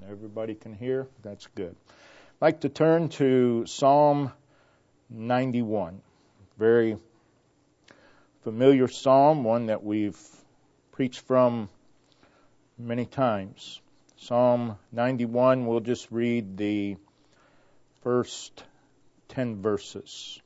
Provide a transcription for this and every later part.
Everybody can hear? That's good. I'd like to turn to Psalm 91. Very familiar psalm, one that we've preached from many times. Psalm 91, we'll just read the first 10 verses.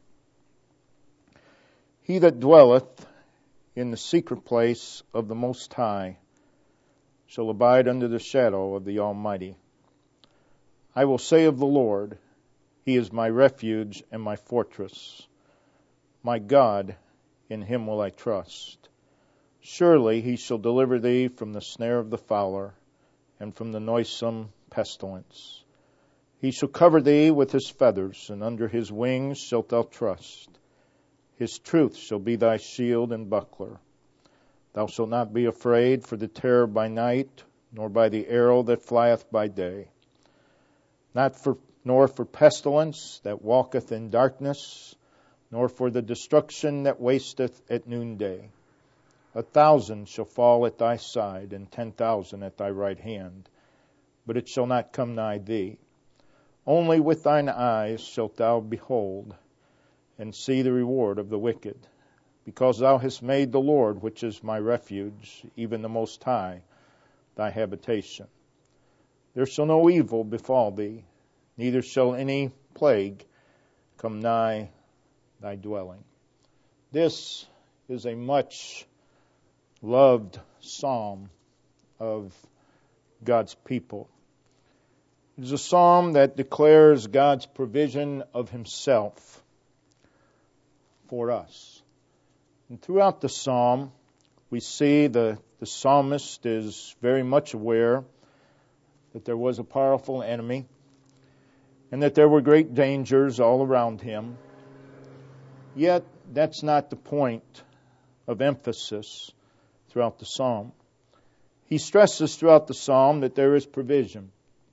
He that dwelleth in the secret place of the Most High shall abide under the shadow of the Almighty. I will say of the Lord, He is my refuge and my fortress. My God, in Him will I trust. Surely He shall deliver thee from the snare of the fowler and from the noisome pestilence. He shall cover thee with His feathers, and under His wings shalt thou trust. His truth shall be thy shield and buckler. Thou shalt not be afraid for the terror by night, nor by the arrow that flieth by day. Nor for pestilence that walketh in darkness, nor for the destruction that wasteth at noonday. 1,000 shall fall at thy side, and 10,000 at thy right hand, but it shall not come nigh thee. Only with thine eyes shalt thou behold, and see the reward of the wicked, because thou hast made the Lord, which is my refuge, even the Most High, thy habitation. There shall no evil befall thee, neither shall any plague come nigh thy dwelling. This is a much loved psalm of God's people. It is a psalm that declares God's provision of Himself for us. And throughout the psalm, we see the psalmist is very much aware that there was a powerful enemy and that there were great dangers all around him. Yet, that's not the point of emphasis throughout the psalm. He stresses throughout the psalm that there is provision.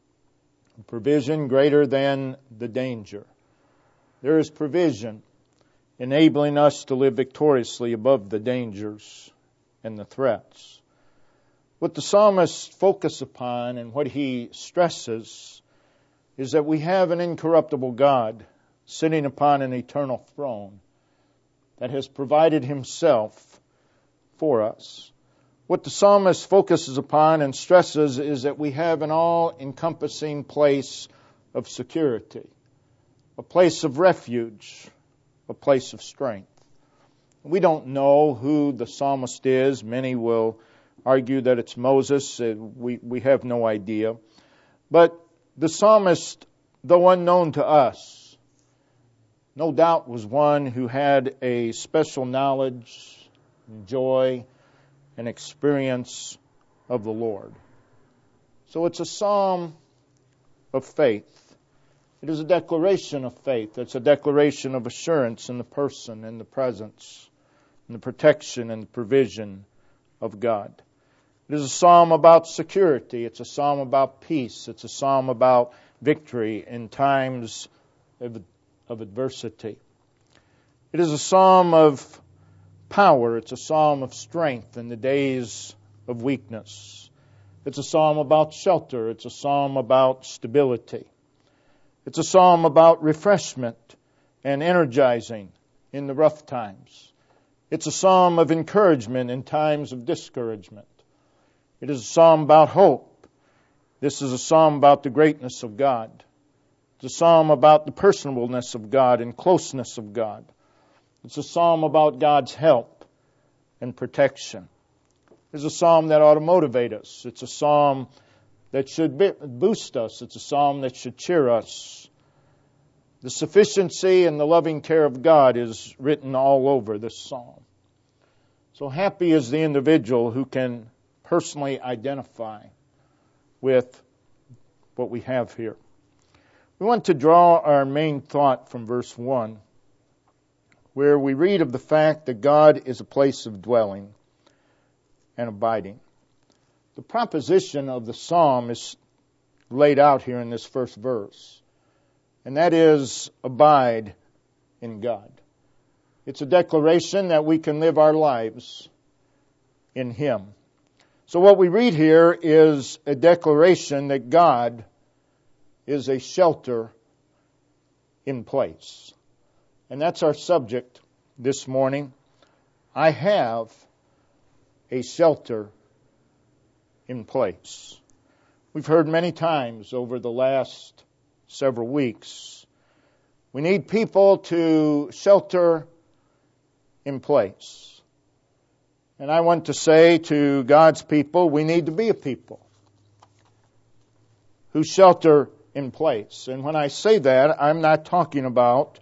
Provision greater than the danger. There is provision enabling us to live victoriously above the dangers and the threats. What the psalmist focuses upon and what he stresses is that we have an incorruptible God sitting upon an eternal throne that has provided Himself for us. What the psalmist focuses upon and stresses is that we have an all-encompassing place of security, a place of refuge, a place of strength. We don't know who the psalmist is. Many will argue that it's Moses. We have no idea. But the psalmist, though unknown to us, no doubt was one who had a special knowledge, joy, and experience of the Lord. So it's a psalm of faith. It is a declaration of faith. It's a declaration of assurance in the person and the presence and the protection and the provision of God. It is a psalm about security. It's a psalm about peace. It's a psalm about victory in times of adversity. It is a psalm of power. It's a psalm of strength in the days of weakness. It's a psalm about shelter. It's a psalm about stability. It's a psalm about refreshment and energizing in the rough times. It's a psalm of encouragement in times of discouragement. It is a psalm about hope. This is a psalm about the greatness of God. It's a psalm about the personableness of God and closeness of God. It's a psalm about God's help and protection. It's a psalm that ought to motivate us. It's a psalm that should boost us. It's a psalm that should cheer us. The sufficiency and the loving care of God is written all over this psalm. So happy is the individual who can personally identify with what we have here. We want to draw our main thought from verse 1, where we read of the fact that God is a place of dwelling and abiding. The proposition of the psalm is laid out here in this first verse, and that is abide in God. It's a declaration that we can live our lives in Him. So what we read here is a declaration that God is a shelter in place. And that's our subject this morning. I have a shelter in place. We've heard many times over the last several weeks, we need people to shelter in place. And I want to say to God's people, we need to be a people who shelter in place. And when I say that, I am talking about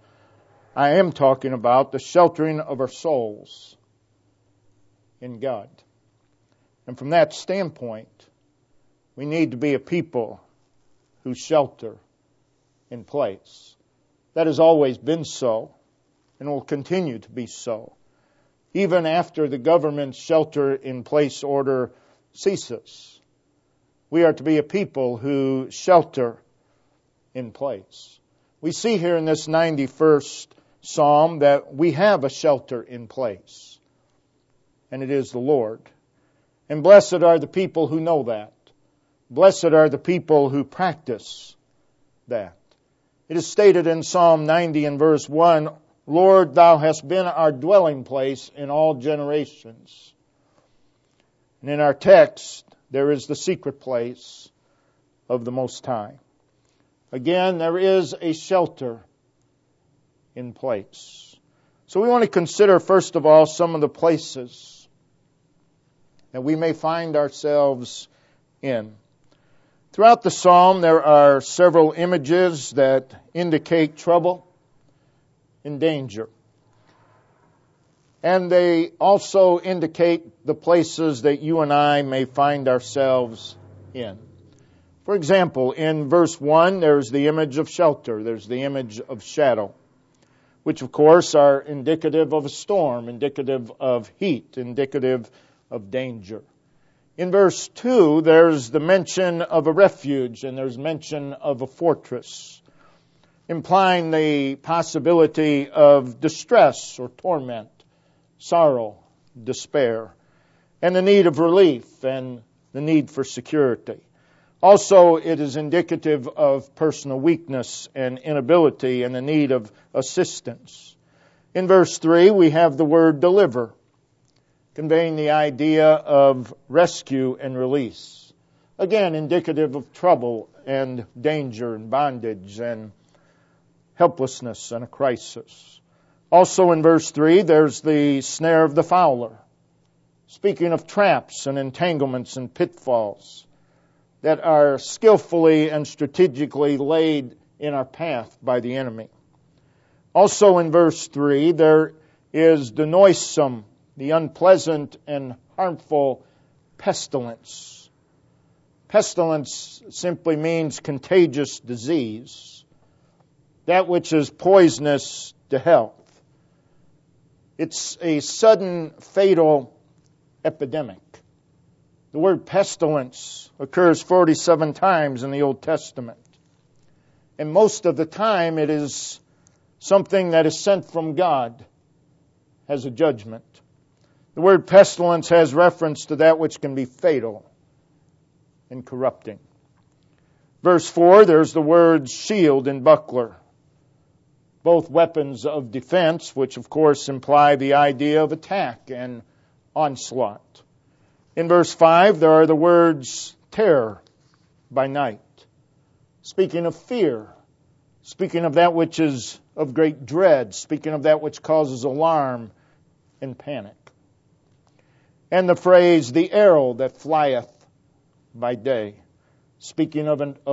the sheltering of our souls in God. And from that standpoint, we need to be a people who shelter in place. That has always been so and will continue to be so. Even after the government's shelter-in-place order ceases, we are to be a people who shelter in place. We see here in this 91st Psalm that we have a shelter in place, and it is the Lord. And blessed are the people who know that. Blessed are the people who practice that. It is stated in Psalm 90 and verse 1, Lord, Thou hast been our dwelling place in all generations. And in our text, there is the secret place of the Most High. Again, there is a shelter in place. So we want to consider, first of all, some of the places that we may find ourselves in. Throughout the psalm, there are several images that indicate trouble and danger. And they also indicate the places that you and I may find ourselves in. For example, in verse 1, there's the image of shelter. There's the image of shadow, which of course are indicative of a storm, indicative of heat, indicative of danger. In verse 2, there's the mention of a refuge and there's mention of a fortress, implying the possibility of distress or torment, sorrow, despair, and the need of relief and the need for security. Also, it is indicative of personal weakness and inability and the need of assistance. In verse 3, we have the word deliver, conveying the idea of rescue and release. Again, indicative of trouble and danger and bondage and helplessness and a crisis. Also in verse 3, there's the snare of the fowler, speaking of traps and entanglements and pitfalls that are skillfully and strategically laid in our path by the enemy. Also in verse 3, there is the noisome, the unpleasant and harmful pestilence. Pestilence simply means contagious disease, that which is poisonous to health. It's a sudden, fatal epidemic. The word pestilence occurs 47 times in the Old Testament. And most of the time it is something that is sent from God as a judgment. The word pestilence has reference to that which can be fatal and corrupting. Verse 4, there's the words shield and buckler, both weapons of defense, which of course imply the idea of attack and onslaught. In verse 5, there are the words terror by night, speaking of fear, speaking of that which is of great dread, speaking of that which causes alarm and panic. And the phrase, the arrow that flieth by day, speaking of a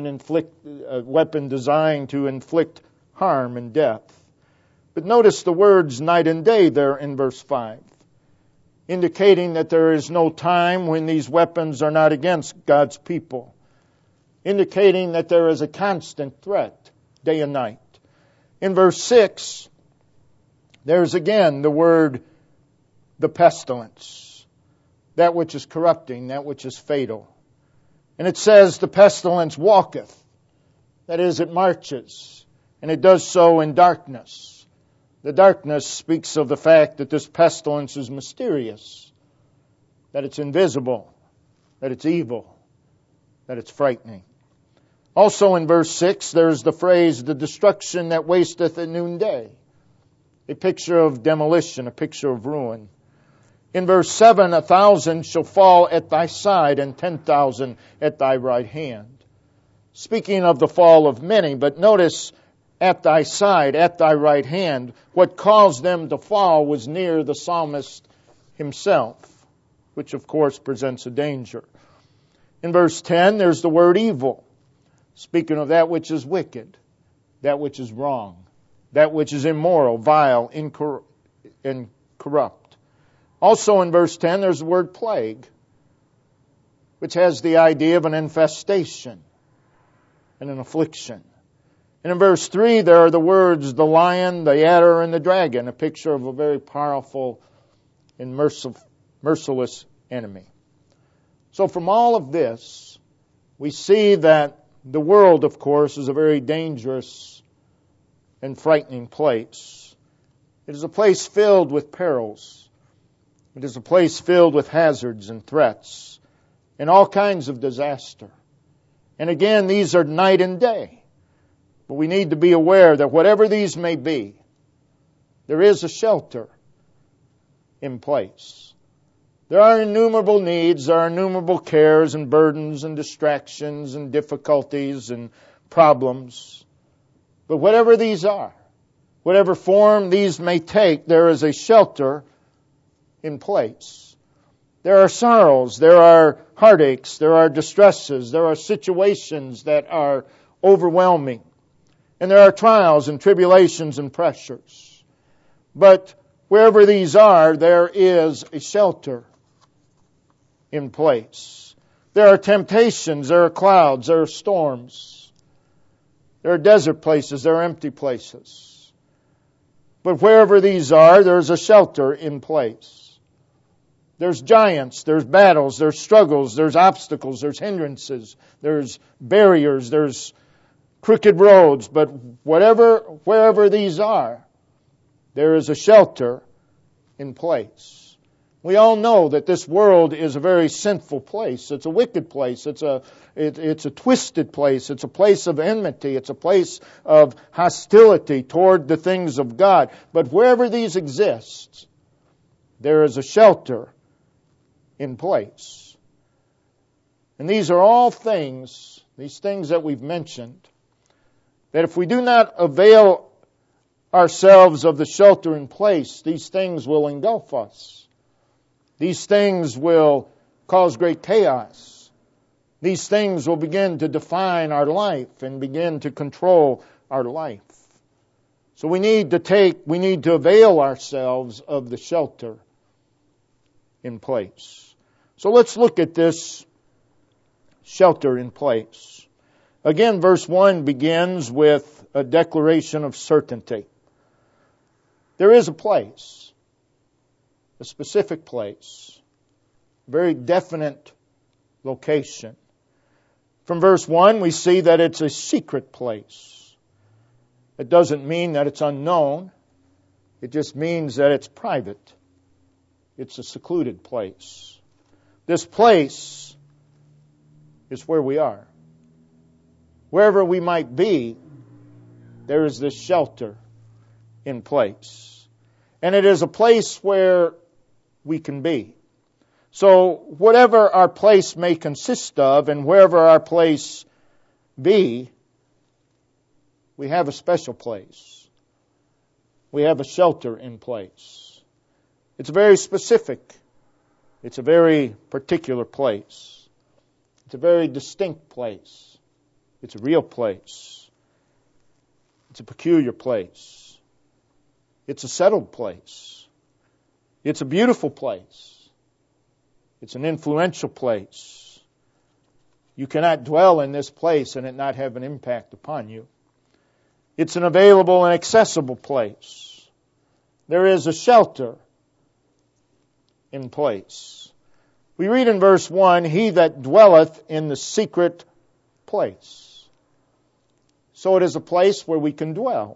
weapon designed to inflict harm and death. But notice the words night and day there in verse 5, indicating that there is no time when these weapons are not against God's people, indicating that there is a constant threat day and night. In verse 6, there's again the word the pestilence, that which is corrupting, that which is fatal. And it says the pestilence walketh, that is, it marches, and it does so in darkness. The darkness speaks of the fact that this pestilence is mysterious, that it's invisible, that it's evil, that it's frightening. Also in verse 6, there's the phrase, the destruction that wasteth at noonday. A picture of demolition, a picture of ruin. In verse 7, 1,000 shall fall at thy side and 10,000 at thy right hand. Speaking of the fall of many, but notice at thy side, at thy right hand, what caused them to fall was near the psalmist himself, which of course presents a danger. In verse 10, there's the word evil, speaking of that which is wicked, that which is wrong, that which is immoral, vile, and corrupt. Also in verse 10, there's the word plague, which has the idea of an infestation and an affliction. And in verse 3, there are the words, the lion, the adder, and the dragon, a picture of a very powerful and merciless enemy. So from all of this, we see that the world, of course, is a very dangerous and frightening place. It is a place filled with perils. It is a place filled with hazards and threats and all kinds of disaster. And again, these are night and day. But we need to be aware that whatever these may be, there is a shelter in place. There are innumerable needs, there are innumerable cares and burdens and distractions and difficulties and problems. But whatever these are, whatever form these may take, there is a shelter in place. There are sorrows, there are heartaches, there are distresses, there are situations that are overwhelming. And there are trials and tribulations and pressures. But wherever these are, there is a shelter in place. There are temptations, there are clouds, there are storms. There are desert places, there are empty places. But wherever these are, there's a shelter in place. There's giants, there's battles, there's struggles, there's obstacles, there's hindrances, there's barriers, there's crooked roads. But wherever these are, there is a shelter in place. We all know that this world is a very sinful place. It's a wicked place. It's a twisted place. It's a place of enmity. It's a place of hostility toward the things of God. But wherever these exist, there is a shelter in place. And these are all things, these things that we've mentioned, that if we do not avail ourselves of the shelter in place, these things will engulf us. These things will cause great chaos. These things will begin to define our life and begin to control our life. So we need to avail ourselves of the shelter in place. So let's look at this shelter in place. Again, verse 1 begins with a declaration of certainty. There is a place, a specific place, a very definite location. From verse 1, we see that it's a secret place. It doesn't mean that it's unknown. It just means that it's private. It's a secluded place. This place is where we are. Wherever we might be, there is this shelter in place. And it is a place where we can be. So whatever our place may consist of and wherever our place be, we have a special place. We have a shelter in place. It's very specific. It's a very particular place. It's a very distinct place. It's a real place. It's a peculiar place. It's a settled place. It's a beautiful place. It's an influential place. You cannot dwell in this place and it not have an impact upon you. It's an available and accessible place. There is a shelter in place. We read in verse 1, he that dwelleth in the secret place. So it is a place where we can dwell,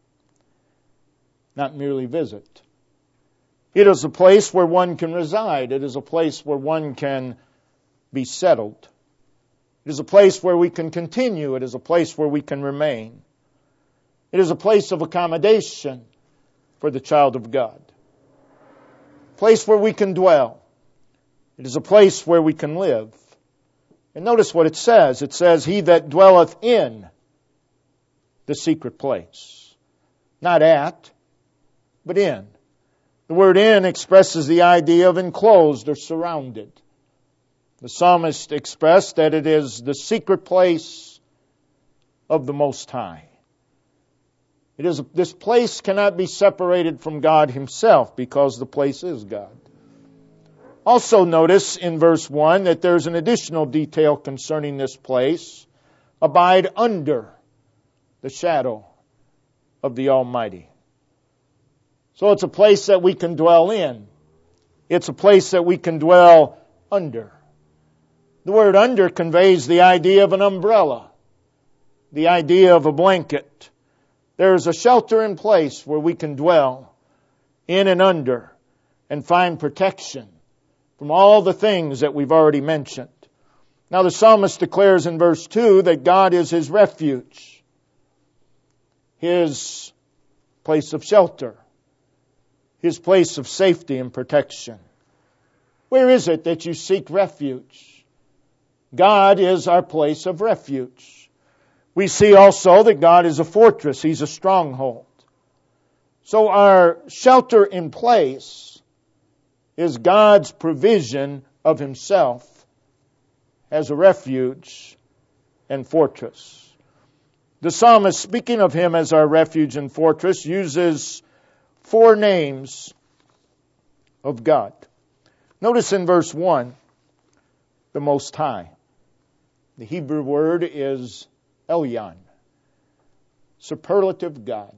not merely visit. It is a place where one can reside. It is a place where one can be settled. It is a place where we can continue. It is a place where we can remain. It is a place of accommodation for the child of God. A place where we can dwell. It is a place where we can live. And notice what it says. It says, he that dwelleth in the secret place. Not at, but in. The word in expresses the idea of enclosed or surrounded. The psalmist expressed that it is the secret place of the Most High. This place cannot be separated from God Himself because the place is God. Also notice in verse 1 that there's an additional detail concerning this place. Abide under the shadow of the Almighty. So it's a place that we can dwell in. It's a place that we can dwell under. The word under conveys the idea of an umbrella, the idea of a blanket. There is a shelter in place where we can dwell in and under and find protection from all the things that we've already mentioned. Now the psalmist declares in verse 2 that God is his refuge, his place of shelter, his place of safety and protection. Where is it that you seek refuge? God is our place of refuge. We see also that God is a fortress. He's a stronghold. So our shelter in place is God's provision of Himself as a refuge and fortress. The psalmist, speaking of Him as our refuge and fortress, uses 4 names of God. Notice in verse 1, the Most High. The Hebrew word is Elyon, superlative God,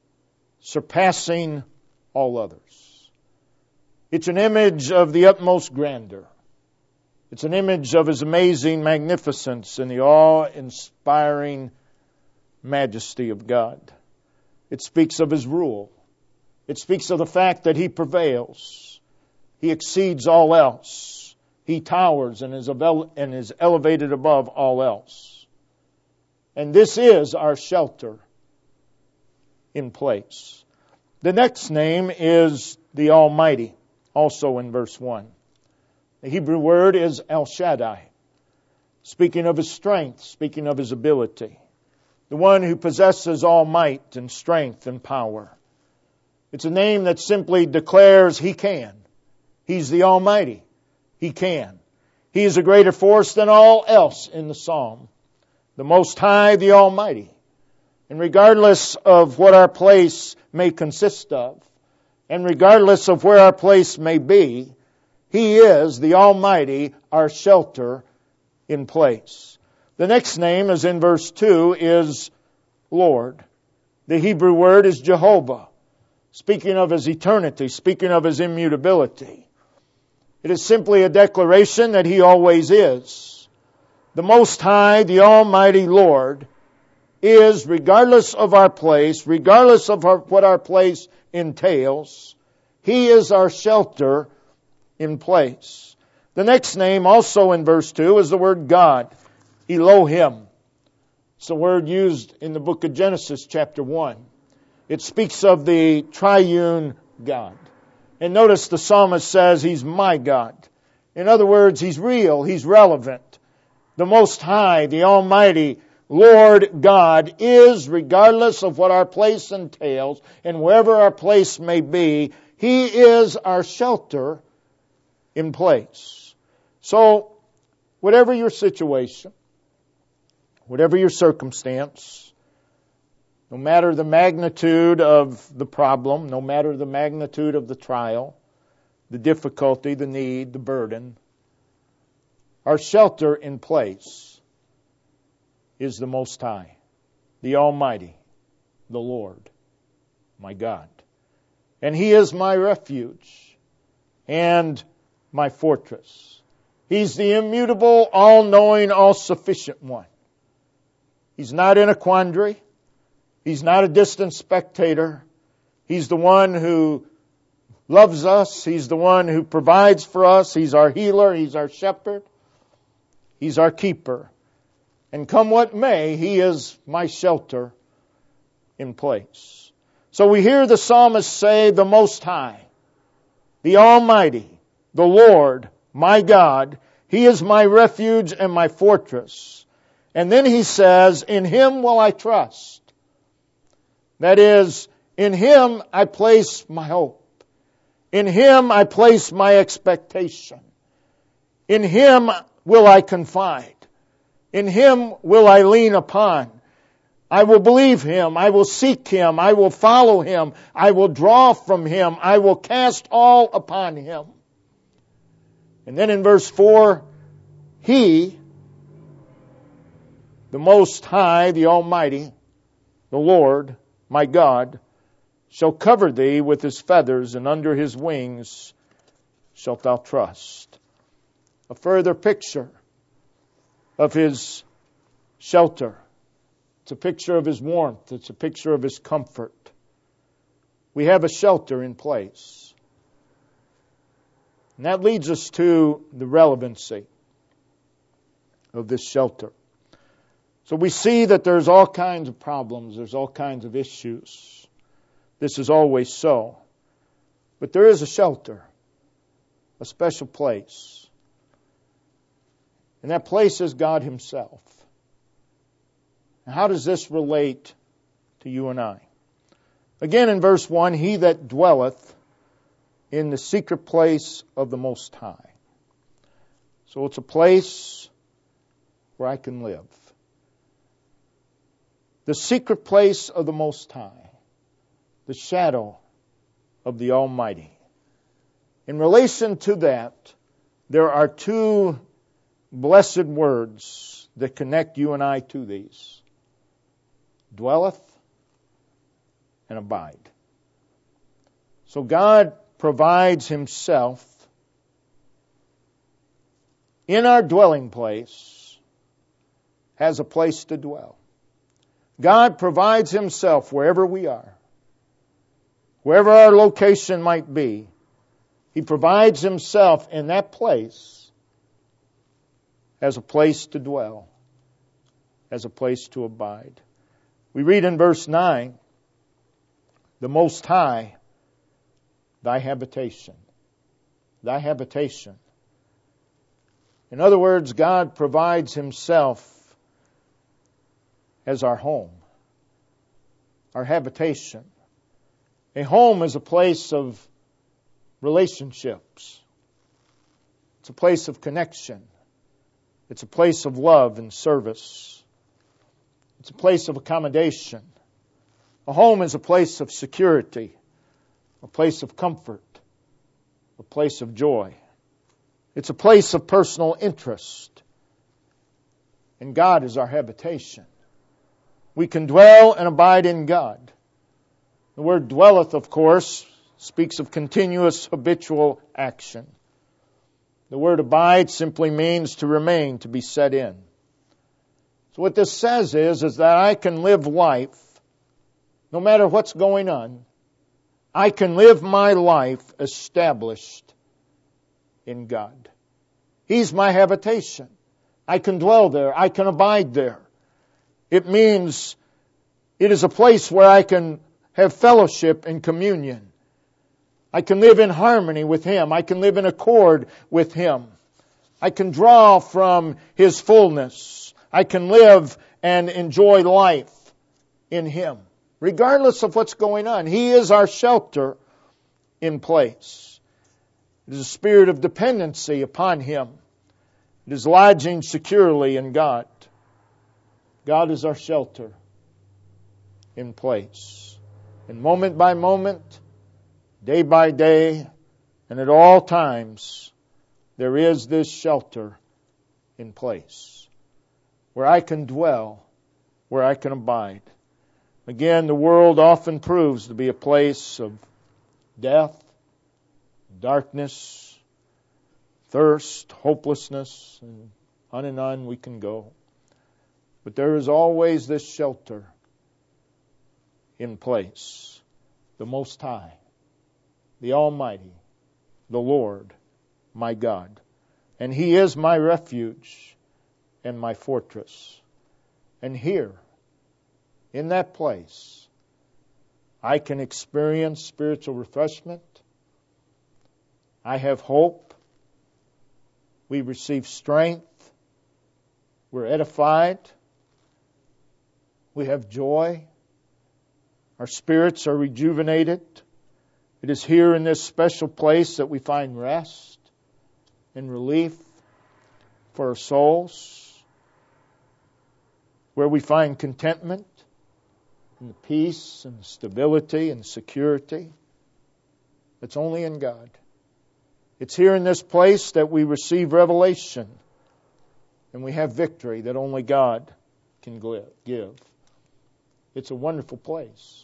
surpassing all others. It's an image of the utmost grandeur. It's an image of His amazing magnificence and the awe-inspiring majesty of God. It speaks of His rule. It speaks of the fact that He prevails. He exceeds all else. He towers and is elevated above all else. And this is our shelter in place. The next name is the Almighty, also in verse 1. The Hebrew word is El Shaddai, speaking of His strength, speaking of His ability. The one who possesses all might and strength and power. It's a name that simply declares He can. He's the Almighty. He can. He is a greater force than all else in the psalm. The Most High, the Almighty. And regardless of what our place may consist of, and regardless of where our place may be, He is the Almighty, our shelter in place. The next name, as in verse 2, is Lord. The Hebrew word is Jehovah, speaking of His eternity, speaking of His immutability. It is simply a declaration that He always is. The Most High, the Almighty Lord, is, regardless of our place, regardless of what our place entails, He is our shelter in place. The next name, also in verse 2, is the word God, Elohim. It's a word used in the book of Genesis, chapter 1. It speaks of the triune God. And notice the psalmist says He's my God. In other words, He's real, He's relevant. The Most High, the Almighty Lord God is, regardless of what our place entails and wherever our place may be, He is our shelter in place. So, whatever your situation, whatever your circumstance, no matter the magnitude of the problem, no matter the magnitude of the trial, the difficulty, the need, the burden, our shelter in place is the Most High, the Almighty, the Lord, my God. And He is my refuge and my fortress. He's the immutable, all-knowing, all-sufficient one. He's not in a quandary. He's not a distant spectator. He's the one who loves us. He's the one who provides for us. He's our healer. He's our shepherd. He's our keeper. And come what may, He is my shelter in place. So we hear the psalmist say, the Most High, the Almighty, the Lord, my God, He is my refuge and my fortress. And then he says, in Him will I trust. That is, in Him I place my hope. In Him I place my expectation. In Him will I confide. In Him will I lean upon. I will believe Him. I will seek Him. I will follow Him. I will draw from Him. I will cast all upon Him. And then in verse 4, He, the Most High, the Almighty, the Lord, my God, shall cover thee with His feathers, and under His wings shalt thou trust. A further picture of His shelter. It's a picture of His warmth. It's a picture of His comfort. We have a shelter in place. And that leads us to the relevancy of this shelter. So we see that there's all kinds of problems. There's all kinds of issues. This is always so. But there is a shelter, a special place. And that place is God Himself. And how does this relate to you and I? Again in verse 1, He that dwelleth in the secret place of the Most High. So it's a place where I can live. The secret place of the Most High. The shadow of the Almighty. In relation to that, there are two blessed words that connect you and I to these. Dwelleth and abide. So God provides Himself in our dwelling place, has a place to dwell. God provides Himself wherever we are. Wherever our location might be, He provides Himself in that place as a place to dwell, as a place to abide. We read in verse 9, the Most High, thy habitation. Thy habitation. In other words, God provides Himself as our home, our habitation. A home is a place of relationships. It's a place of connection. It's a place of love and service. It's a place of accommodation. A home is a place of security, a place of comfort, a place of joy. It's a place of personal interest. And God is our habitation. We can dwell and abide in God. The word dwelleth, of course, speaks of continuous habitual action. The word abide simply means to remain, to be set in. So what this says is that I can live life, no matter what's going on, I can live my life established in God. He's my habitation. I can dwell there. I can abide there. It means it is a place where I can have fellowship and communion. I can live in harmony with Him. I can live in accord with Him. I can draw from His fullness. I can live and enjoy life in Him, regardless of what's going on. He is our shelter in place. It is a spirit of dependency upon Him. It is lodging securely in God. God is our shelter in place. And moment by moment, day by day, and at all times, there is this shelter in place where I can dwell, where I can abide. Again, the world often proves to be a place of death, darkness, thirst, hopelessness, and on we can go. But there is always this shelter in place. The Most High, the Almighty, the Lord, my God. And He is my refuge and my fortress. And here, in that place, I can experience spiritual refreshment. I have hope. We receive strength. We're edified. We have joy. Our spirits are rejuvenated. It is here in this special place that we find rest and relief for our souls, where we find contentment and the peace and stability and security that's only in God. It's here in this place that we receive revelation and we have victory that only God can give. It's a wonderful place.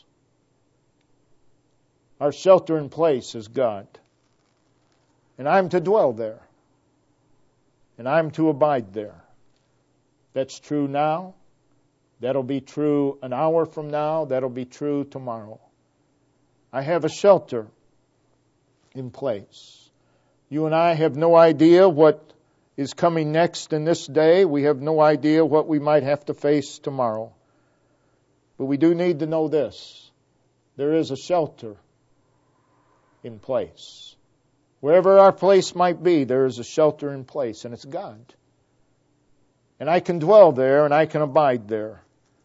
Our shelter in place is God. And I'm to dwell there. And I'm to abide there. That's true now. That'll be true an hour from now. That'll be true tomorrow. I have a shelter in place. You and I have no idea what is coming next in this day. We have no idea what we might have to face tomorrow. But we do need to know this. There is a shelter in place. Wherever our place might be, there is a shelter in place, and it's God. And I can dwell there, and I can abide there.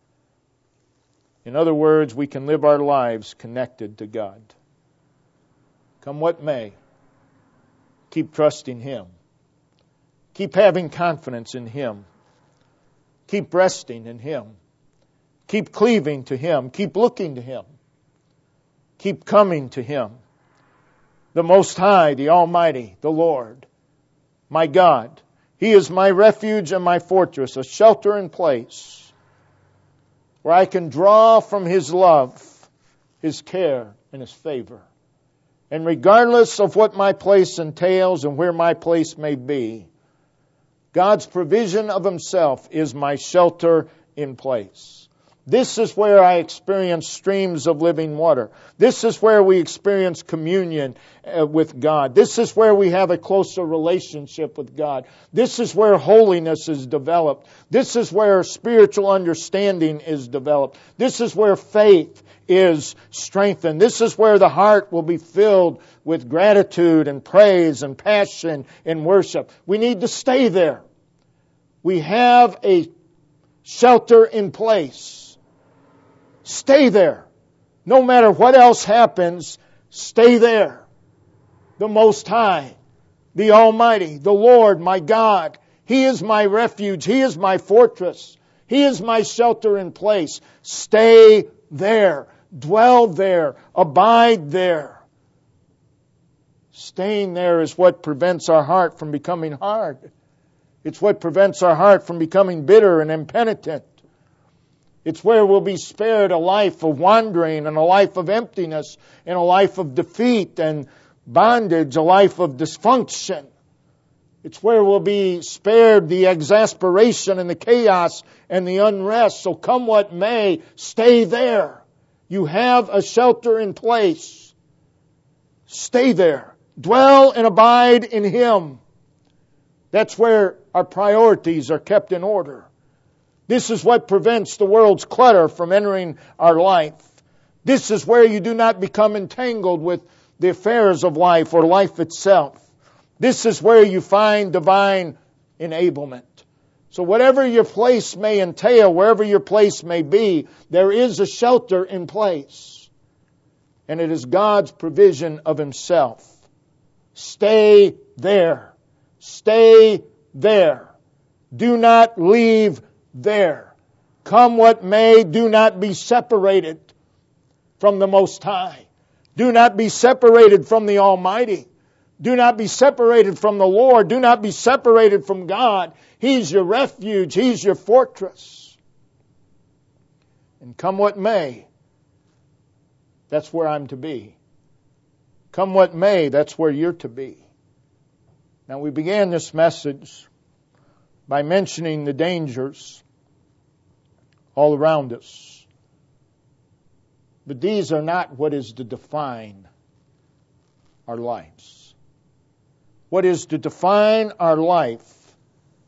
In other words, we can live our lives connected to God. Come what may, keep trusting Him. Keep having confidence in Him. Keep resting in Him. Keep cleaving to Him. Keep looking to Him. Keep coming to Him. The Most High, the Almighty, the Lord, my God. He is my refuge and my fortress, a shelter in place where I can draw from His love, His care, and His favor. And regardless of what my place entails and where my place may be, God's provision of Himself is my shelter in place. This is where I experience streams of living water. This is where we experience communion with God. This is where we have a closer relationship with God. This is where holiness is developed. This is where spiritual understanding is developed. This is where faith is strengthened. This is where the heart will be filled with gratitude and praise and passion and worship. We need to stay there. We have a shelter in place. Stay there. No matter what else happens, stay there. The Most High, the Almighty, the Lord, my God. He is my refuge. He is my fortress. He is my shelter in place. Stay there. Dwell there. Abide there. Staying there is what prevents our heart from becoming hard. It's what prevents our heart from becoming bitter and impenitent. It's where we'll be spared a life of wandering and a life of emptiness and a life of defeat and bondage, a life of dysfunction. It's where we'll be spared the exasperation and the chaos and the unrest. So come what may, stay there. You have a shelter in place. Stay there. Dwell and abide in Him. That's where our priorities are kept in order. This is what prevents the world's clutter from entering our life. This is where you do not become entangled with the affairs of life or life itself. This is where you find divine enablement. So whatever your place may entail, wherever your place may be, there is a shelter in place. And it is God's provision of Himself. Stay there. Stay there. Do not leave there. Come what may, do not be separated from the Most High. Do not be separated from the Almighty. Do not be separated from the Lord. Do not be separated from God. He's your refuge. He's your fortress. And come what may, that's where I'm to be. Come what may, that's where you're to be. Now, we began this message by mentioning the dangers all around us. But these are not what is to define our lives. What is to define our life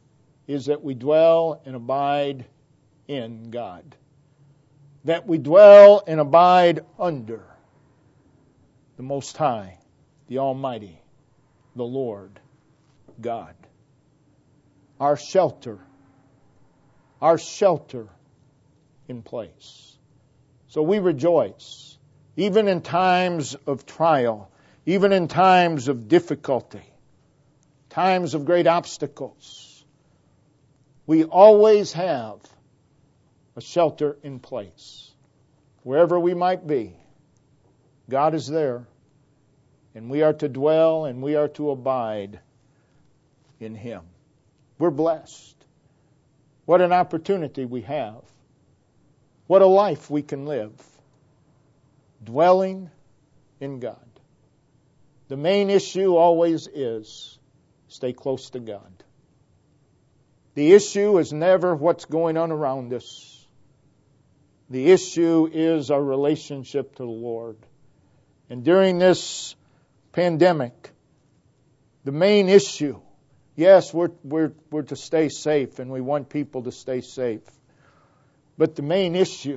is that we dwell and abide in God. That we dwell and abide under the Most High, the Almighty, the Lord God. Our shelter in place. So we rejoice, even in times of trial, even in times of difficulty, times of great obstacles. We always have a shelter in place. Wherever we might be, God is there, and we are to dwell and we are to abide in Him. We're blessed. What an opportunity we have. What a life we can live. Dwelling in God. The main issue always is stay close to God. The issue is never what's going on around us. The issue is our relationship to the Lord. And during this pandemic, the main issue, yes, we're to stay safe, and we want people to stay safe. But the main issue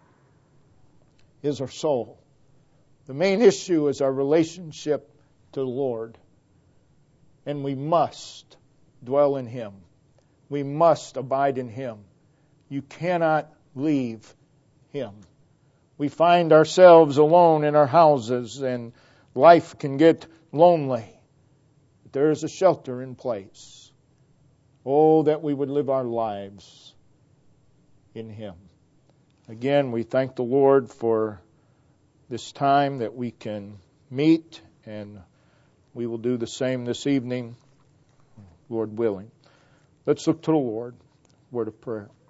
is our soul. The main issue is our relationship to the Lord. And we must dwell in Him. We must abide in Him. You cannot leave Him. We find ourselves alone in our houses, and life can get lonely. But there is a shelter in place. Oh, that we would live our lives in Him. Again, we thank the Lord for this time that we can meet, and we will do the same this evening, Lord willing. Let's look to the Lord. Word of prayer.